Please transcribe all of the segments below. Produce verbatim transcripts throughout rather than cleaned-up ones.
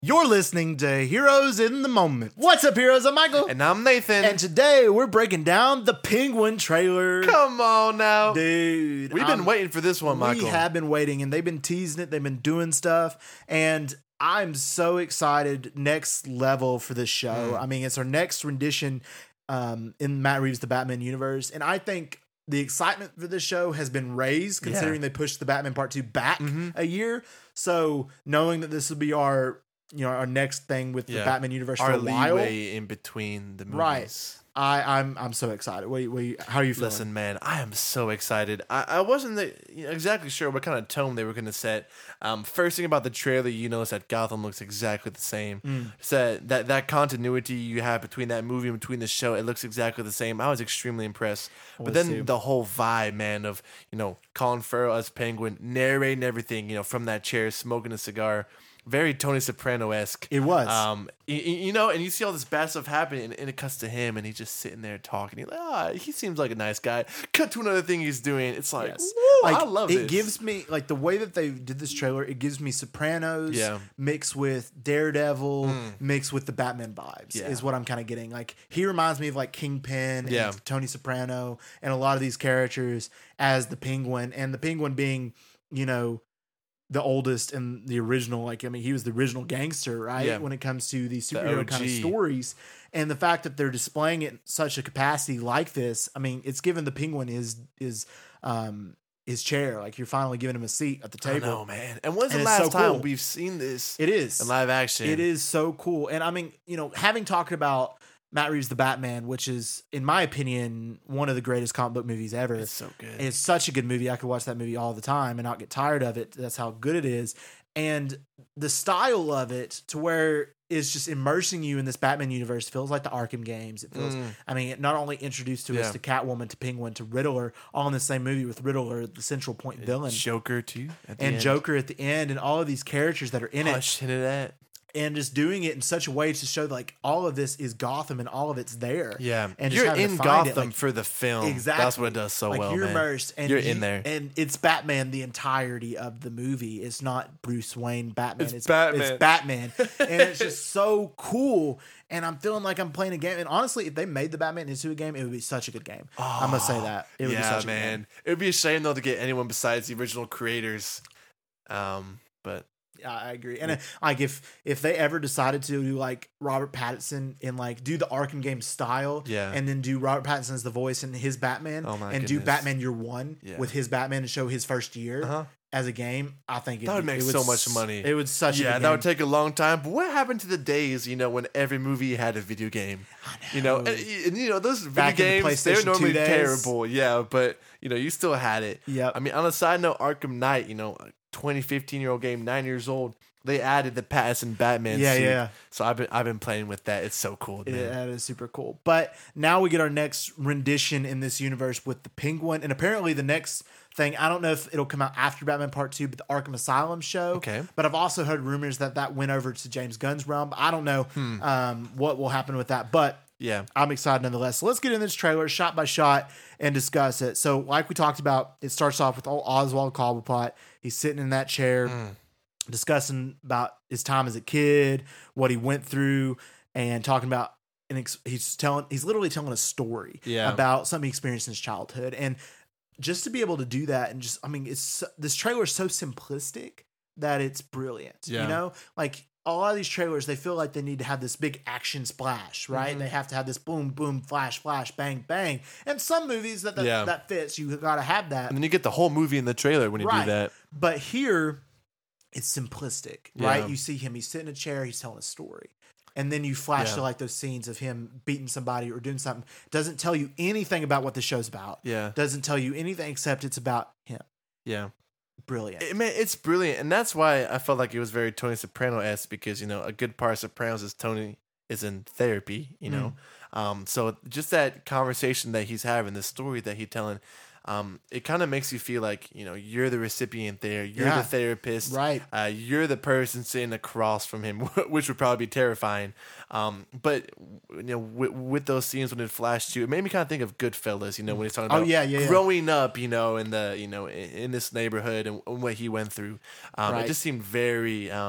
You're listening to Heroes in the Moment. What's up, heroes? I'm Michael. And I'm Nathan. And today we're breaking down the Penguin trailer. Come on now. Dude. We've been I'm, waiting for this one, Michael. We have been waiting, and they've been teasing it. They've been doing stuff. And I'm so excited. Next level for this show. Mm. I mean, it's our next rendition um, in Matt Reeves' The Batman universe. And I think the excitement for this show has been raised, considering yeah. they pushed the Batman Part two back mm-hmm. a year. So knowing that this will be our... you know, our next thing with the yeah. Batman universe our for a while. leeway in between the movies. Right. I, I'm I'm so excited. What, what, how are you feeling? Listen, man, I am so excited. I, I wasn't the, you know, exactly sure what kind of tone they were going to set. Um, first thing about the trailer, you notice that Gotham looks exactly the same. Mm. So that that continuity you have between that movie and between the show, it looks exactly the same. I was extremely impressed. I but then too. the whole vibe, man, of, you know, Colin Farrell as Penguin, narrating everything, you know, from that chair, smoking a cigar. Very Tony Soprano-esque. It was. Um, you, you know, and you see all this bad stuff happening, and, and it cuts to him, and he's just sitting there talking. He's like, ah, oh, he seems like a nice guy. Cut to another thing he's doing. It's like, yes. like I love it. this. It gives me, like, the way that they did this trailer, it gives me Sopranos yeah. mixed with Daredevil, mm. mixed with the Batman vibes, yeah. is what I'm kind of getting. Like, he reminds me of, like, Kingpin yeah. and Tony Soprano and a lot of these characters as the Penguin, and the Penguin being, you know, the oldest and the original, like, I mean, he was the original gangster, right? Yeah. When it comes to these superhero the kind of stories. And the fact that they're displaying it in such a capacity like this, I mean, it's given the Penguin his, his, um, his chair. Like, you're finally giving him a seat at the table. I know, man. And when's and the last so time cool. we've seen this? It is. In live action. It is so cool. And I mean, you know, having talked about Matt Reeves' The Batman, which is, in my opinion, one of the greatest comic book movies ever. It's so good. It's such a good movie. I could watch that movie all the time and not get tired of it. That's how good it is. And the style of it, to where it's just immersing you in this Batman universe, feels like the Arkham games. It feels, mm. I mean, it not only introduced to yeah. us to Catwoman, to Penguin, to Riddler, all in the same movie with Riddler, the central point villain. Joker, too. and end. Joker at the end, and all of these characters that are in Hush it. Into that. And just doing it in such a way to show like all of this is Gotham and all of it's there. Yeah, and you're in Gotham like, for the film. Exactly, that's what it does so like well. You're man. immersed, and you're you, in there, and it's Batman the entirety of the movie. It's not Bruce Wayne Batman. It's, it's Batman. It's Batman, and it's just so cool. And I'm feeling like I'm playing a game. And honestly, if they made the Batman into a game, it would be such a good game. Oh, I must say that. It would yeah, be such man. a good game. It would be a shame though to get anyone besides the original creators. Um, but. I agree. And like if if they ever decided to do like Robert Pattinson and like do the Arkham game style, yeah. and then do Robert Pattinson as the voice and his Batman, oh my and goodness. do Batman Year One yeah. with his Batman and show his first year uh-huh. as a game, I think that would make it would so much money. It would such yeah, a good that game. would take a long time. But what happened to the days, you know, when every movie had a video game? I know. You know, and, and you know those Back video games, they're normally days. terrible. Yeah, but you know, you still had it. Yeah. I mean, on a side note, Arkham Knight, you know, twenty, fifteen year old game, nine years old. They added the Pattinson Batman yeah, suit. Yeah, So I've been I've been playing with that. It's so cool, man. Yeah, that is super cool. But now we get our next rendition in this universe with the Penguin. And apparently the next thing, I don't know if it'll come out after Batman Part two, but the Arkham Asylum show. Okay. But I've also heard rumors that that went over to James Gunn's realm. I don't know hmm. um, what will happen with that. But yeah, I'm excited nonetheless. So let's get in this trailer shot by shot and discuss it. So like we talked about, it starts off with old Oswald Cobblepot. He's sitting in that chair. Mm. discussing about his time as a kid, what he went through, and talking about, and ex- he's telling, he's literally telling a story yeah. about something he experienced in his childhood. And just to be able to do that, and just, I mean, it's, this trailer is so simplistic that it's brilliant. Yeah. You know, like a lot of these trailers, they feel like they need to have this big action splash, right? Mm-hmm. They have to have this boom, boom, flash, flash, bang, bang. And some movies that that, yeah. that fits, you got to have that. And then you get the whole movie in the trailer when you right. do that. But here, it's simplistic, yeah. right? You see him, he's sitting in a chair, he's telling a story. And then you flash yeah. to like those scenes of him beating somebody or doing something. Doesn't tell you anything about what the show's about. Yeah. Doesn't tell you anything except it's about him. Yeah. Brilliant. It, man, it's brilliant. And that's why I felt like it was very Tony Soprano-esque, because, you know, a good part of Sopranos is Tony is in therapy, you know? Mm. Um, so just that conversation that he's having, the story that he's telling, um, it kind of makes you feel like, you know, you're the recipient there. You're yeah. the therapist. Right. Uh, you're the person sitting across from him, which would probably be terrifying. Um, but, you know, with, with those scenes when it flashed you, it made me kind of think of Goodfellas, you know, when he's talking about oh, yeah, yeah, growing yeah. up, you know, in the, you know, in, in this neighborhood and, and what he went through. Um, right. It just seemed very, um,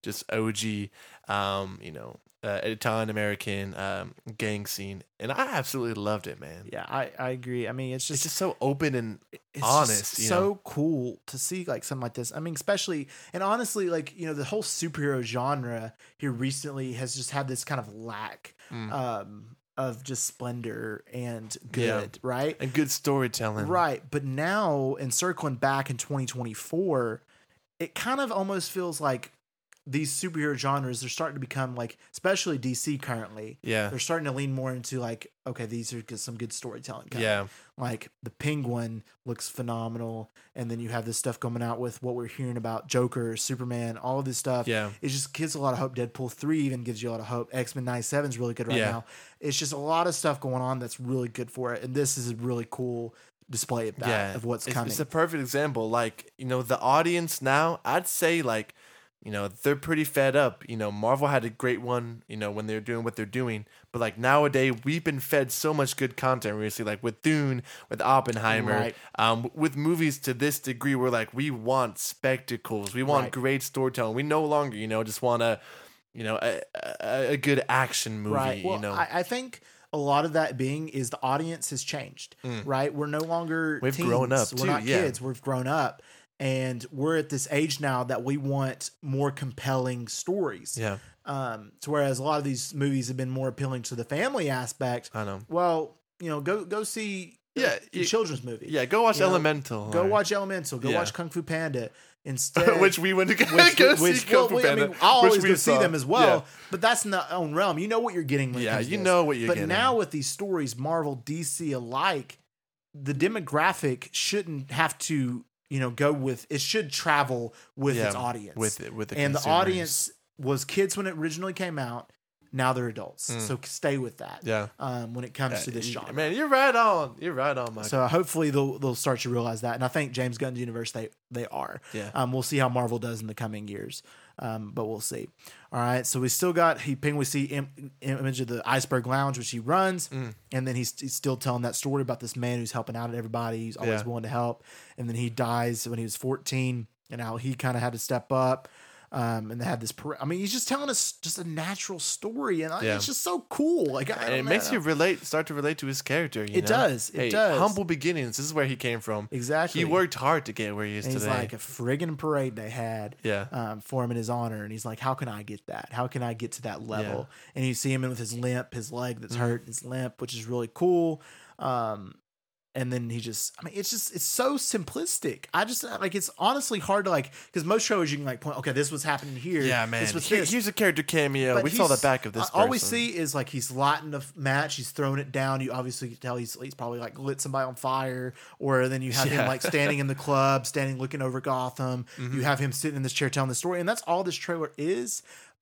just O G, um, you know, uh, Italian American um, gang scene, and I absolutely loved it, man. Yeah, I, I agree. I mean, it's just It's just so open and it's honest, just you so know? cool to see like something like this. I mean, especially and honestly, like you know, the whole superhero genre here recently has just had this kind of lack Mm. um, of just splendor and Yeah. good, right? And good storytelling, Right, but now in circling back in twenty twenty-four, it kind of almost feels like these superhero genres are starting to become like, especially D C currently, Yeah, they're starting to lean more into like, okay, these are good- some good storytelling. coming. yeah, Like the Penguin looks phenomenal, and then you have this stuff coming out with what we're hearing about Joker, Superman, all of this stuff. yeah, It just gives a lot of hope. Deadpool three even gives you a lot of hope. X-Men ninety-seven is really good right Yeah. now. It's just a lot of stuff going on that's really good for it, and this is a really cool display of that, yeah. of what's it's, coming. It's a perfect example. Like, you know, the audience now, I'd say like, you know, they're pretty fed up. You know, Marvel had a great one, you know, when they're doing what they're doing. But like nowadays, we've been fed so much good content recently, like with Dune, with Oppenheimer, Right. um, with movies to this degree. We're like, we want spectacles, we want Right. great storytelling. We no longer, you know, just want a, you know, a, a, a good action movie. Right. Well, you know, I, I think a lot of that being is the audience has changed. Right. We're no longer Mm. We've teens. grown up, We're too, not yeah. kids. We've grown up, and we're at this age now that we want more compelling stories. yeah, Um. So whereas a lot of these movies have been more appealing to the family aspect. I know. Well, you know, go go see Yeah, a you- children's movie. Yeah, go watch You know, Elemental. Go or- watch Elemental. Go Yeah. watch Kung Fu Panda. Instead, which we went to go, which, go which, see Kung well, Fu we- Panda, I mean, I'll which always we go see saw. them as well, Yeah. but that's in the own realm. You know what you're getting when it Yeah, comes to you this. know what you're but getting. now with these stories, Marvel, D C alike, the demographic shouldn't have to, you know, go with it. Should travel with Yeah, its audience. with it, with the and the consumers. audience was kids when it originally came out. Now they're adults, Mm. so stay with that. Yeah. Um, when it comes Yeah, to this you- genre, man, you're right on. You're right on, Mike. so hopefully they'll they'll start to realize that, and I think James Gunn's universe they they are. Yeah. Um, we'll see how Marvel does in the coming years, um, but we'll see. All right, so we still got he ping. We see Im- image of the Iceberg Lounge, which he runs, Mm. and then he's, he's still telling that story about this man who's helping out everybody. He's always Yeah. willing to help, and then he dies when he was fourteen, and how he kind of had to step up. Um, and they had this. par- I mean, he's just telling us just a natural story, and I- Yeah. it's just so cool. Like, I and don't it makes know. you relate, start to relate to his character. You It know? does, it Hey, does. Humble beginnings. This is where he came from. Exactly. He worked hard to get where he is And he's today. like a friggin' parade they had Yeah. um, for him in his honor. And he's like, how can I get that? How can I get to that level? And you see him in with his limp, his leg that's Mhm. hurt, his limp, which is really cool. Um, and then he just, I mean, it's just, it's so simplistic. I just, like, it's honestly hard to like, because most shows you can like point, okay, this was happening here. yeah, man. This was Here- this. here's a character cameo. But We saw the he's- back of this. All we person. see is like he's lighting a f- match, he's throwing it down. You obviously can tell he's he's probably like lit somebody on fire, or then you have him Yeah. like standing in the club, standing looking over Gotham. Mhm. You have him sitting in this chair telling the story, and that's all this trailer is.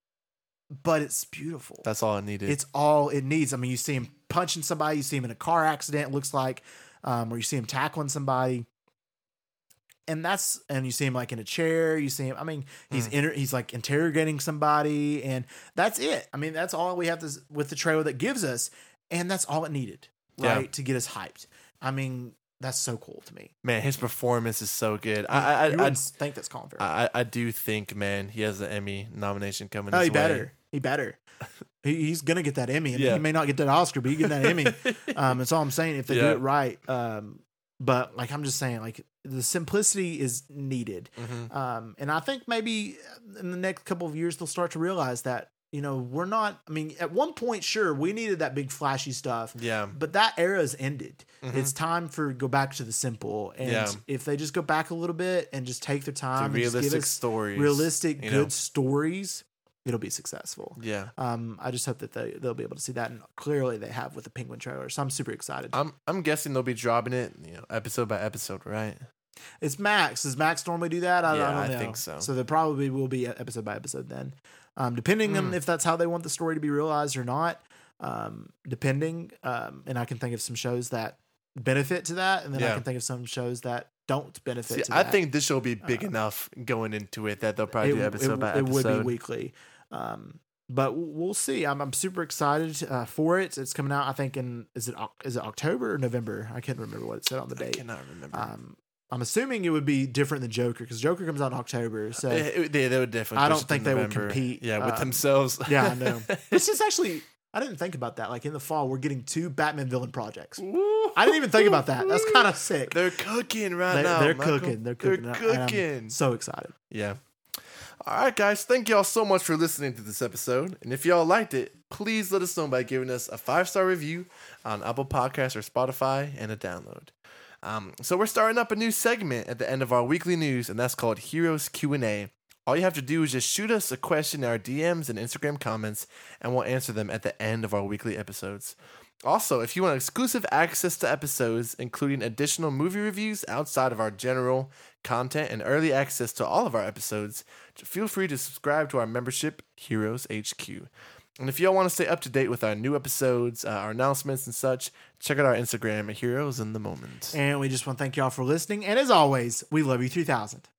But it's beautiful. That's all it needed. It's all it needs. I mean, you see him punching somebody, you see him in a car accident. It looks like, um, or you see him tackling somebody. And that's and you see him like in a chair. You see him. I mean, he's Mm. inter, he's like interrogating somebody, and that's it. I mean, that's all we have to with the trailer that gives us, and that's all it needed, Yeah. right, to get us hyped. I mean, that's so cool to me. man, his performance is so good. I I, you I, wouldn't think that's Colin Farrell. I, I do think, man, he has an Emmy nomination coming. Oh, his he way. better. He better. he, he's gonna get that Emmy. I mean, Yeah. he may not get that Oscar, but he get that Emmy. Um, that's all I'm saying. If they do Yeah. it right. Um, but like I'm just saying, like the simplicity is needed. Mhm. Um, and I think maybe in the next couple of years they'll start to realize that, you know, we're not. I mean, at one point, sure, we needed that big flashy stuff. Yeah. But that era's ended. Mhm. It's time for go back to the simple. And Yeah. if they just go back a little bit and just take their To time and just give realistic us stories. realistic, you good know? stories, it'll be successful. Yeah. Um, I just hope that they they'll be able to see that, and clearly they have with the Penguin trailer. So I'm super excited. I'm I'm guessing they'll be dropping it, you know, episode by episode, right? It's Max. Does Max normally do that? I, Yeah, I don't I know. think so. So there probably will be episode by episode then, um, depending on Mm. if that's how they want the story to be realized or not. Um, depending, um, and I can think of some shows that benefit to that, and then I Yeah. can think of some shows that don't benefit. See, to I that. think this show will be big Uh, enough going into it that they'll probably it, do episode it, by it episode. would be weekly. Um, but w- we'll see. I'm, I'm super excited uh, for it. It's coming out. I think in is it Oc- is it October or November? I can't remember what it said on the I date. cannot remember. Um, I'm assuming it would be different than Joker because Joker comes out in October. So They, they, they would definitely. I push don't it think to they will November. compete. Yeah, with um, themselves. Yeah, I know. This is actually, I didn't think about that. Like in the fall, we're getting two Batman villain projects. I didn't even think about that. That's kind of sick. They're cooking right They, now. they're Michael. cooking. They're cooking. They're And I'm cooking. so excited. Yeah. All right, guys. Thank y'all so much for listening to this episode. And if y'all liked it, please let us know by giving us a five-star review on Apple Podcasts or Spotify and a download. Um, so we're starting up a new segment at the end of our weekly news, and that's called Heroes Q and A. All you have to do is just shoot us a question in our D Ms and Instagram comments, and we'll answer them at the end of our weekly episodes. Also, if you want exclusive access to episodes, including additional movie reviews outside of our general content and early access to all of our episodes, feel free to subscribe to our membership, Heroes H Q. And if y'all want to stay up to date with our new episodes, uh, our announcements and such, check out our Instagram at Heroes in the Moment. And we just want to thank y'all for listening. And as always, we love you three thousand.